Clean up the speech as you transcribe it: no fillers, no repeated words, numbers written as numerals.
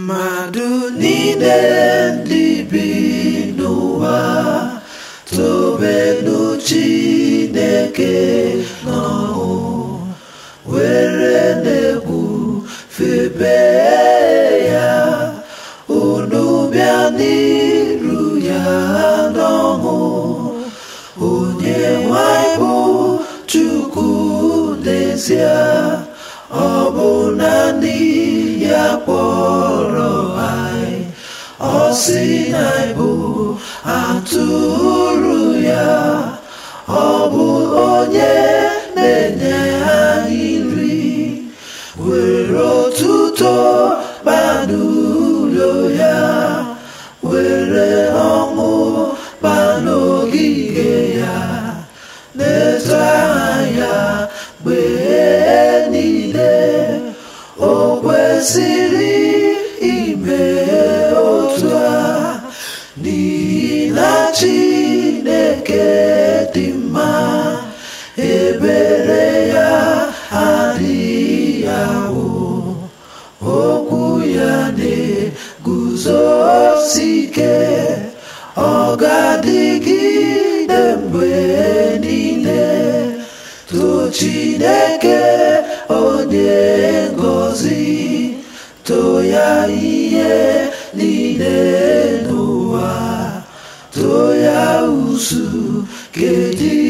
mmadụ niile ndị bi n'ụwa tobenu Chineke n'ọhụ were n'egwu febe ya, unu bịa n'iru ya n'ọhụ. Onye nwanyị bụ Chukwu n'ezie, ọ bụ naanị ya kpọrọ anyị, ọ sị na anyị bụ atụrụ ya, ọ bụ onye na-enye anyị nri, were otuto baa n'ụlọ ya, were ọṅụ baa n'ogige ya, na-eto anya mgbe niile. O kwesịrị ime otu a, n'ihi na Chineke dị mma, ebere ya adịghị agwụ, okwu ya na-eguzosi ike, ọ ga-adịgide mgbe niile. Too Chineke onye ngọzi, too ya ihe niile n'ụwa, too ya usu kedị